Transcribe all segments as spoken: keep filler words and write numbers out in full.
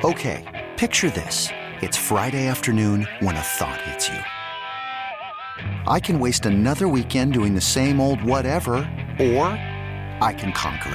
Okay, picture this. It's Friday afternoon when a thought hits you. I can waste another weekend doing the same old whatever, or I can conquer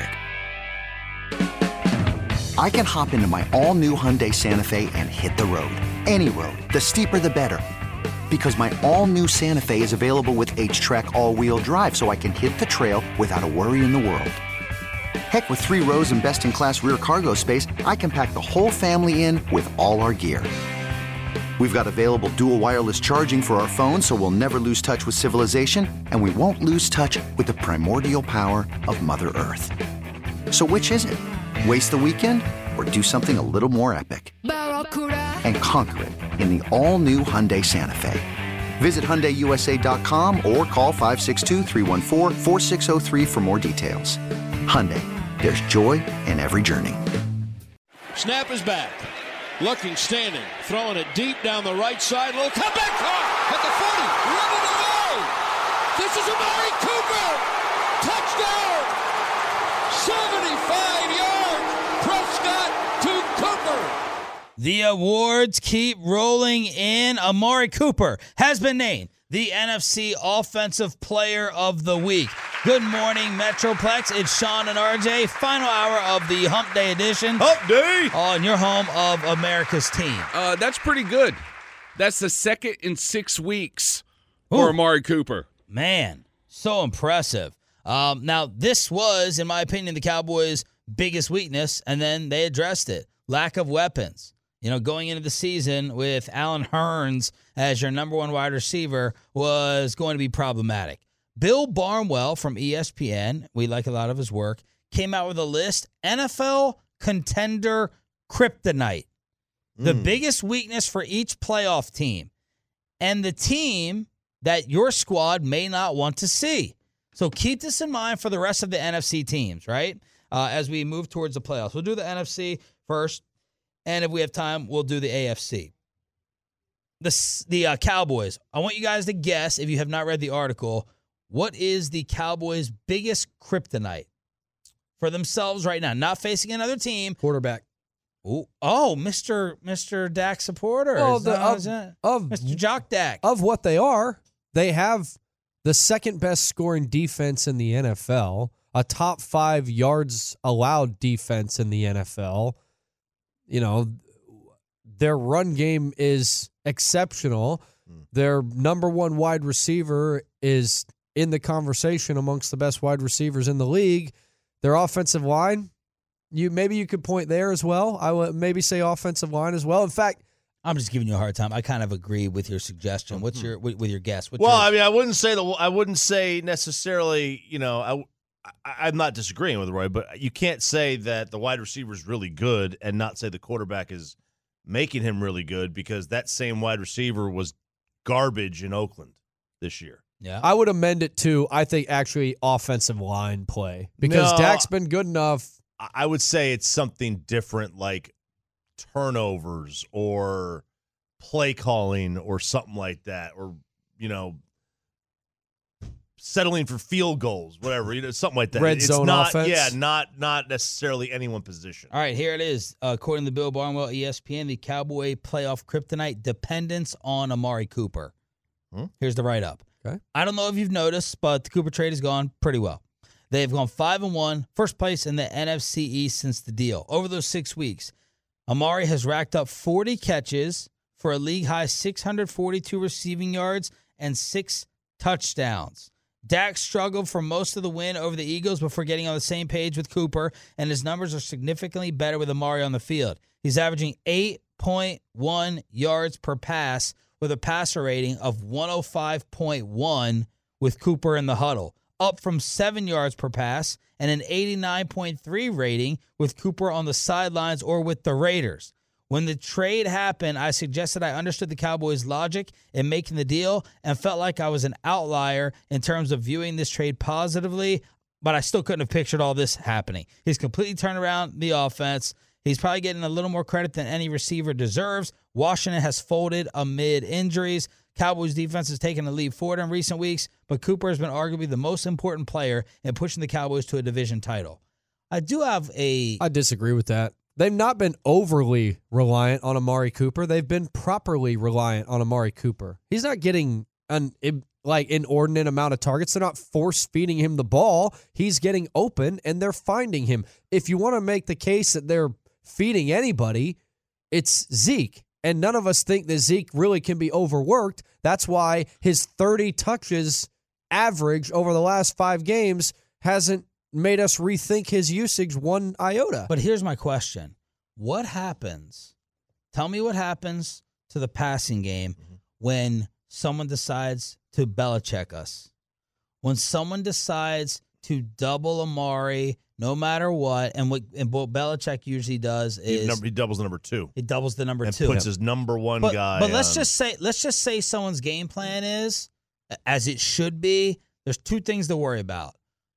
it. I can hop into my all-new Hyundai Santa Fe and hit the road. Any road. The steeper, the better. Because my all-new Santa Fe is available with H-Track all-wheel drive, so I can hit the trail without a worry in the world. Heck, with three rows and best-in-class rear cargo space, I can pack the whole family in with all our gear. We've got available dual wireless charging for our phones, so we'll never lose touch with civilization, and we won't lose touch with the primordial power of Mother Earth. So which is it? Waste the weekend or do something a little more epic? And conquer it in the all-new Hyundai Santa Fe. Visit Hyundai U S A dot com or call five six two, three one four, four six zero three for more details. Hyundai, there's joy in every journey. Snap is back. Looking, standing, throwing it deep down the right side. Little comeback car at the forty, running away. This is Amari Cooper. Touchdown. seventy-five yards. Prescott to Cooper. The awards keep rolling in. Amari Cooper has been named the N F C Offensive Player of the Week. Good morning, Metroplex. It's Sean and R J. Final hour of the Hump Day edition. Hump Day! On your home of America's team. Uh, that's pretty good. That's the second in six weeks for Ooh. Amari Cooper. Man, so impressive. Um, now, this was, in my opinion, the Cowboys' biggest weakness, and then they addressed it. Lack of weapons. You know, going into the season with Allen Hurns as your number one wide receiver was going to be problematic. Bill Barnwell from E S P N, we like a lot of his work, came out with a list, N F L contender kryptonite. The mm. biggest weakness for each playoff team. And the team that your squad may not want to see. So keep this in mind for the rest of the N F C teams, right? Uh, as we move towards the playoffs. We'll do the N F C first. And if we have time, we'll do the A F C. The, the uh, Cowboys. I want you guys to guess, if you have not read the article, what is the Cowboys' biggest kryptonite for themselves right now? Not facing another team. Quarterback. Ooh, oh, Mister Mister Dak supporter. Well, is the, that, of, is that, of, Mister Jock Dak. Of what they are, they have the second best scoring defense in the N F L, a top five yards allowed defense in the N F L. You know, their run game is exceptional. Their number one wide receiver is in the conversation amongst the best wide receivers in the league. Their offensive line, you maybe you could point there as well. I would maybe say offensive line as well. In fact, I'm just giving you a hard time. I kind of agree with your suggestion. What's your with, with your guess? What's well, your, I mean, I wouldn't say the I wouldn't say necessarily. You know, I. I, I'm not disagreeing with Roy, but you can't say that the wide receiver is really good and not say the quarterback is making him really good, because that same wide receiver was garbage in Oakland this year. Yeah, I would amend it to, I think, actually offensive line play, because no, Dak's been good enough. I would say it's something different, like turnovers or play calling or something like that, or, you know, settling for field goals, whatever, you know, something like that. Red it's zone not, offense? Yeah, not not necessarily any one position. All right, here it is. Uh, according to Bill Barnwell, E S P N, the Cowboy playoff kryptonite, dependence on Amari Cooper. Hmm? Here's the write-up. Okay. I don't know if you've noticed, but the Cooper trade has gone pretty well. They've gone five and one, first place in the N F C East since the deal. Over those six weeks, Amari has racked up forty catches for a league-high six hundred forty-two receiving yards and six touchdowns. Dak struggled for most of the win over the Eagles before getting on the same page with Cooper, and his numbers are significantly better with Amari on the field. He's averaging eight point one yards per pass with a passer rating of one oh five point one with Cooper in the huddle, up from seven yards per pass and an eighty-nine point three rating with Cooper on the sidelines or with the Raiders. When the trade happened, I suggested I understood the Cowboys' logic in making the deal and felt like I was an outlier in terms of viewing this trade positively, but I still couldn't have pictured all this happening. He's completely turned around the offense. He's probably getting a little more credit than any receiver deserves. Washington has folded amid injuries. Cowboys' defense has taken a leap forward in recent weeks, but Cooper has been arguably the most important player in pushing the Cowboys to a division title. I do have a... I disagree with that. they've not been overly reliant on Amari Cooper. They've been properly reliant on Amari Cooper. He's not getting an like inordinate amount of targets. They're not force feeding him the ball. He's getting open and they're finding him. If you want to make the case that they're feeding anybody, it's Zeke. And none of us think that Zeke really can be overworked. That's why his thirty touches average over the last five games hasn't made us rethink his usage one iota. But here's my question. What happens? Tell me what happens to the passing game mm-hmm. when someone decides to Belichick us. When someone decides to double Amari no matter what, and what, and what Belichick usually does is he, number, he doubles the number two. He doubles the number and two. Puts his number one but, guy. But let's on. just say let's just say someone's game plan is, as it should be, there's two things to worry about.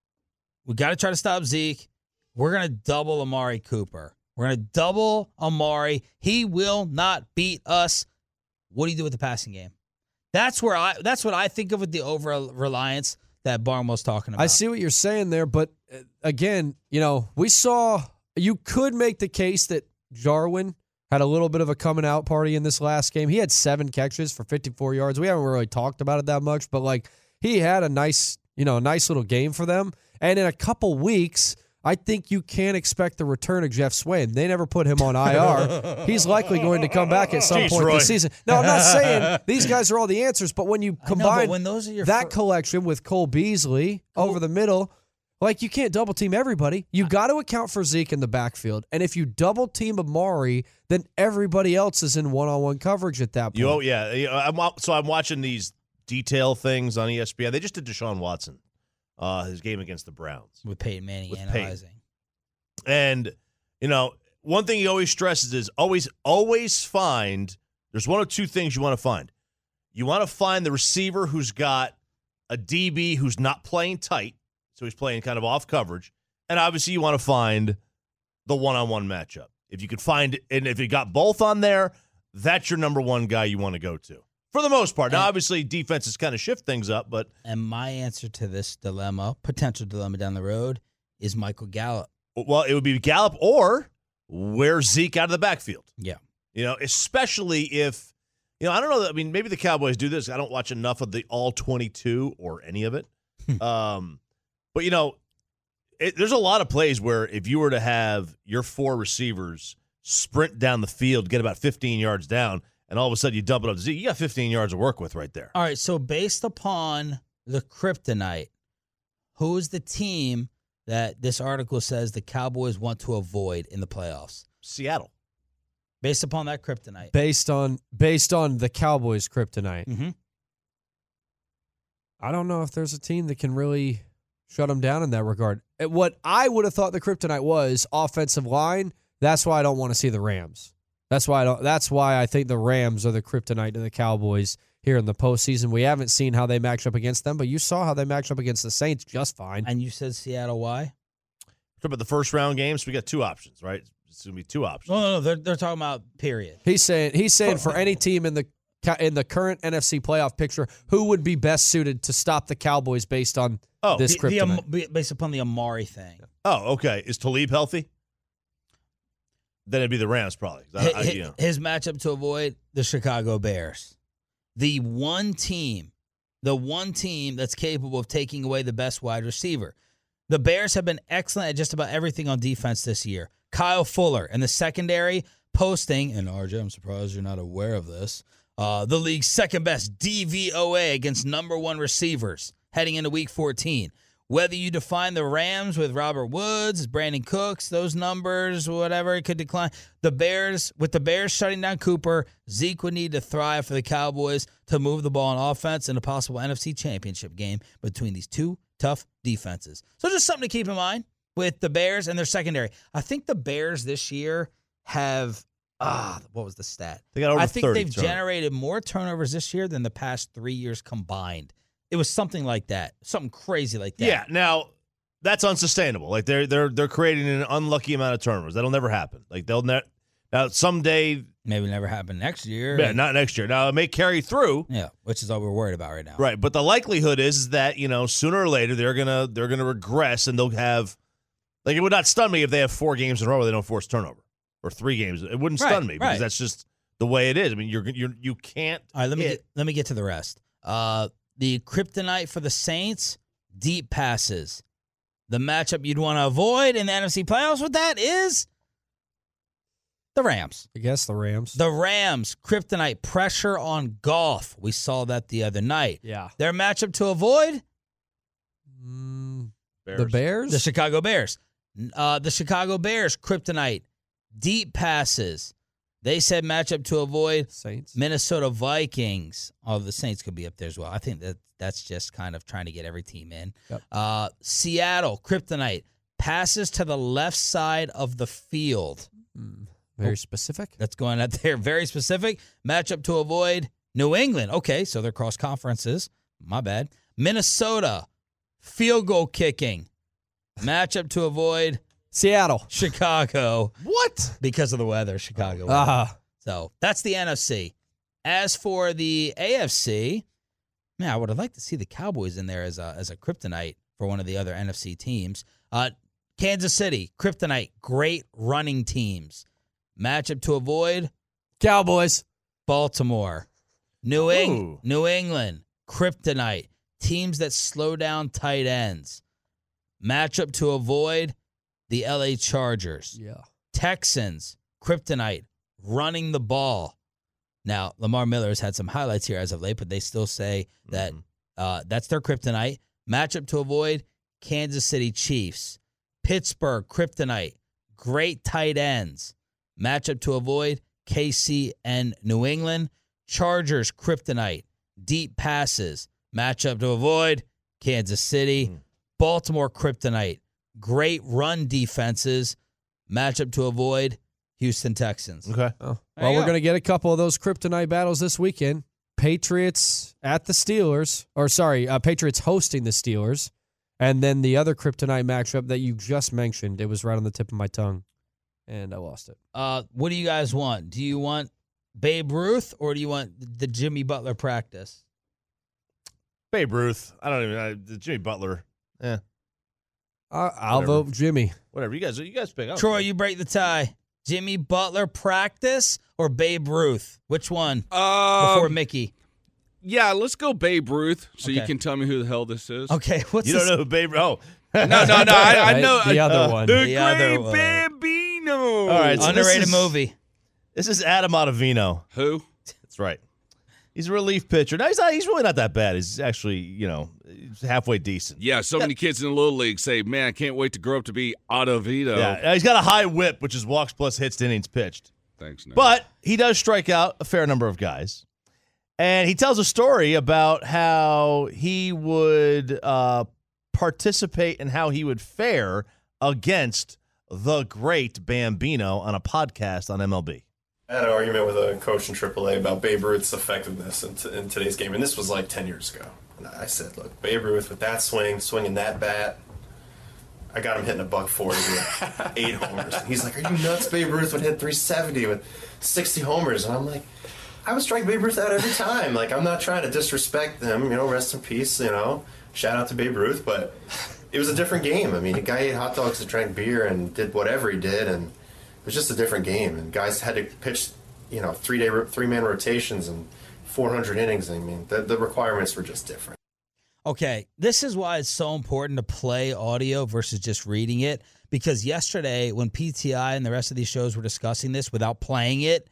We got to try to stop Zeke. We're going to double Amari Cooper. We're going to double Amari. He will not beat us. What do you do with the passing game? That's where I. That's what I think of with the over reliance that Barnwell's talking about. I see what you're saying there, but uh, again, you know, we saw you could make the case that Jarwin had a little bit of a coming out party in this last game. He had seven catches for fifty-four yards. We haven't really talked about it that much, but like he had a nice, you know, a nice little game for them. And in a couple weeks, I think you can expect the return of Jeff Swain. They never put him on I R. He's likely going to come back at some Jeez, point Roy. this season. No, I'm not saying these guys are all the answers, but when you combine know, but when those are your that fir- collection with Cole Beasley Cole- over the middle, like you can't double team everybody. You got to account for Zeke in the backfield. And if you double team Amari, then everybody else is in one-on-one coverage at that point. You, oh, yeah. I'm, so I'm watching these detail things on E S P N. They just did Deshaun Watson, uh, his game against the Browns. With Peyton Manning With analyzing. Peyton. And, you know, one thing he always stresses is always, always find, there's one of two things you want to find. You want to find the receiver who's got a D B who's not playing tight, so he's playing kind of off coverage. And obviously you want to find the one-on-one matchup. If you could find, and if you got both on there, that's your number one guy you want to go to. For the most part. Now, obviously, defenses kind of shift things up, but. And my answer to this dilemma, potential dilemma down the road, is Michael Gallup. Well, it would be Gallup or where Zeke out of the backfield. Yeah. You know, especially if, you know, I don't know. I mean, maybe the Cowboys do this. I don't watch enough of the all twenty-two or any of it. um, but, you know, it, there's a lot of plays where if you were to have your four receivers sprint down the field, get about fifteen yards down, and all of a sudden you dump it up to Zeke, you got fifteen yards to work with right there. All right, so based upon the kryptonite, who's the team that this article says the Cowboys want to avoid in the playoffs? Seattle. Based upon that kryptonite. Based on based on the Cowboys' kryptonite. Mm-hmm. I don't know if there's a team that can really shut them down in that regard. What I would have thought the kryptonite was offensive line. That's why I don't want to see the Rams. That's why I don't. That's why I think the Rams are the kryptonite to the Cowboys here in the postseason. We haven't seen how they match up against them, but you saw how they matched up against the Saints just fine. And you said Seattle, why? Talk about the first round games. We got two options, right? It's going to be two options. No, no, no. They're, they're talking about period. He's saying he's saying for any team in the in the current N F C playoff picture, who would be best suited to stop the Cowboys based on oh, this the, the, kryptonite? um, based upon the Amari thing. Oh, okay. Is Talib healthy? Then it'd be the Rams, probably. I, His, I, you know. his matchup to avoid, the Chicago Bears. The one team, the one team that's capable of taking away the best wide receiver. The Bears have been excellent at just about everything on defense this year. Kyle Fuller in the secondary posting, and R J, I'm surprised you're not aware of this, uh, the league's second best D V O A against number one receivers heading into week fourteen. Whether you define the Rams with Robert Woods, Brandon Cooks, those numbers, whatever, it could decline. The Bears, with the Bears shutting down Cooper, Zeke would need to thrive for the Cowboys to move the ball on offense in a possible N F C championship game between these two tough defenses. So just something to keep in mind with the Bears and their secondary. I think the Bears this year have, ah, what was the stat? They got over I think thirty they've turnovers. generated more turnovers this year than the past three years combined. It was something like that, something crazy like that. Yeah, now that's unsustainable. Like they're they're they're creating an unlucky amount of turnovers. That'll never happen. Like they'll never. Now someday, Maybe never happen next year. yeah, not next year. Now it may carry through, Yeah, which is all we're worried about right now. right? But the likelihood is, is that you know sooner or later they're gonna they're gonna regress and they'll have. Like it would not stun me if they have four games in a row where they don't force turnover. or three games, it wouldn't Right, stun me because right. that's just the way it is. I mean, you're you're you can't. All right, let me hit. get, let me get to the rest. Uh, the kryptonite for the Saints, deep passes. The matchup you'd want to avoid in the N F C playoffs with that is the Rams. I guess the Rams. The Rams, kryptonite, pressure on golf. We saw that the other night. yeah. Their matchup to avoid, Mm, Bears. the Bears? the Chicago Bears. Uh, the Chicago Bears, kryptonite, deep passes. They said matchup to avoid Saints. Minnesota Vikings. Oh, the Saints could be up there as well. I think that that's just kind of trying to get every team in. Yep. Uh, Seattle, kryptonite, passes to the left side of the field. Mm, very specific. That's going out there. Very specific. Matchup to avoid New England. Okay, so they're cross conferences. My bad. Minnesota, field goal kicking. Matchup to avoid Seattle. Chicago. What? Because of the weather, Chicago. weather. Ah, So that's the N F C. As for the A F C, man, I would have liked to see the Cowboys in there as a as a kryptonite for one of the other N F C teams. Uh, Kansas City, kryptonite, great running teams. Matchup to avoid, Cowboys. Baltimore. New, Eng- Ooh. New England, kryptonite, teams that slow down tight ends. Matchup to avoid, the L A Chargers. Yeah. Texans, kryptonite, running the ball. Now, Lamar Miller has had some highlights here as of late, but they still say that Mhm. uh, that's their kryptonite. Matchup to avoid, Kansas City Chiefs. Pittsburgh, kryptonite, great tight ends. Matchup to avoid, K C and New England. Chargers, kryptonite, deep passes. Matchup to avoid, Kansas City. Mm. Baltimore, kryptonite, great run defenses. Matchup to avoid, Houston Texans. Okay. Oh. There Well, you we're go. going to get a couple of those kryptonite battles this weekend. Patriots at the Steelers, or sorry, uh, Patriots hosting the Steelers. And then the other kryptonite matchup that you just mentioned, it was right on the tip of my tongue, and I lost it. Uh, what do you guys want? Do you want Babe Ruth or do you want the Jimmy Butler practice? Babe Ruth. I don't even. I, the Jimmy Butler. Yeah. I, I'll Whatever. vote Jimmy. Whatever. You guys. You guys pick. I don't Troy, care. you break the tie. Jimmy Butler practice or Babe Ruth? Which one? Before Um, Mickey. yeah, let's go Babe Ruth so you Okay. can tell me who the hell this is. Okay, what's You this? don't know who Babe. Oh. No, no, no. I, I Right? know. the uh, other one. The, The Great other one. Bambino. All right, so this Underrated is- movie. This is Adam Ottavino. Who? That's right. He's a relief pitcher. No, he's not. He's really not that bad. He's actually, you know, he's halfway decent. Yeah, so many kids in the Little League say, man, I can't wait to grow up to be Ottavino. Yeah, he's got a high whip, which is walks plus hits to innings pitched. Thanks, Nick. But he does strike out a fair number of guys. And he tells a story about how he would uh, participate and how he would fare against the great Bambino on a podcast on M L B. I had an argument with a coach in triple A about Babe Ruth's effectiveness in, t- in today's game, and this was like ten years ago. And I said, look, Babe Ruth with that swing, swinging that bat, I got him hitting a buck forty with eight homers. And he's like, are you nuts? Babe Ruth would hit three seventy with sixty homers. And I'm like, I would strike Babe Ruth out every time. Like, I'm not trying to disrespect them, you know, rest in peace, you know, shout out to Babe Ruth, but it was a different game. I mean, a guy ate hot dogs and drank beer and did whatever he did, and it was just a different game, and guys had to pitch, you know, three day three man rotations and four hundred innings. I mean, the, the requirements were just different. Okay, this is why it's so important to play audio versus just reading it. Because yesterday, when P T I and the rest of these shows were discussing this without playing it,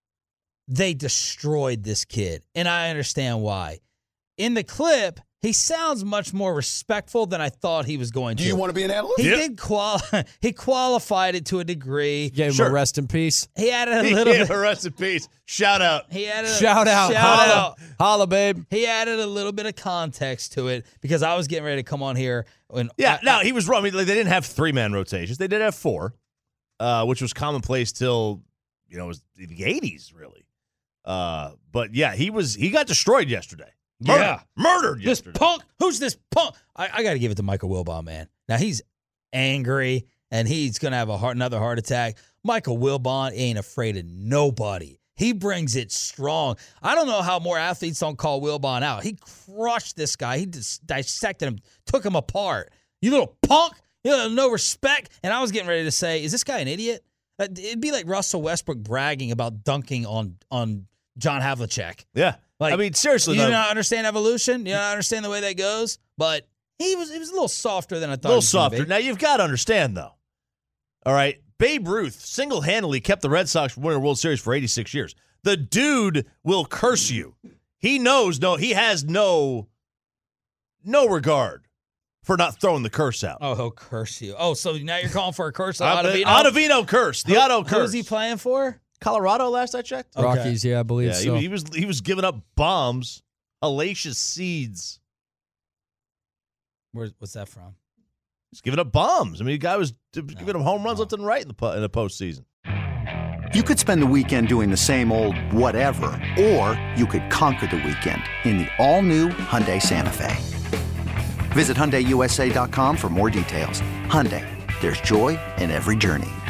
they destroyed this kid. And I understand why. In the clip, he sounds much more respectful than I thought he was going to. Do you want to be an analyst? He Yep. did qual. He qualified it to a degree. Gave him Sure. a rest in peace. He added a He little gave bit. a rest in peace. Shout out. He added a, Shout out. Shout Holla. out. Holla, babe. He added a little bit of context to it because I was getting ready to come on here. When Yeah, I- no, he was wrong. I mean, like, they didn't have three man rotations. They did have four, uh, which was commonplace till, you know, it was the eighties, really. Uh, but yeah, he was he got destroyed yesterday. Murdered. Yeah. Murdered This yesterday. punk. Who's this punk? I, I got to give it to Michael Wilbon, man. Now he's angry and he's gonna have a heart, another heart attack. Michael Wilbon ain't afraid of nobody. He brings it strong. I don't know how more athletes don't call Wilbon out. He crushed this guy. He just dissected him, took him apart. You little punk. You know, no respect. And I was getting ready to say, is this guy an idiot? It'd be like Russell Westbrook bragging about dunking on on John Havlicek. Yeah. Like, I mean, seriously, you though, do not understand evolution. You don't understand the way that goes. But he was he was a little softer than I thought. a little he was gonna softer. be. Now, you've got to understand, though. All right. Babe Ruth single-handedly kept the Red Sox from winning a World Series for eighty-six years. The dude will curse you. He knows, no, he has no, no regard for not throwing the curse out. Oh, he'll curse you. Oh, so now you're calling for a curse on Uh, Ottavino? Ottavino curse. The Who- Otto curse. Who's he playing for? Colorado, last I checked. Okay. Rockies, yeah, I believe Yeah, so. he, he was he was giving up bombs, hellacious seeds. Where, what's that from? He's giving up bombs. I mean, the guy was t- giving up home runs left and right in the po- in the postseason. You could spend the weekend doing the same old whatever, or you could conquer the weekend in the all-new Hyundai Santa Fe. Visit Hyundai U S A dot com for more details. Hyundai, there's joy in every journey.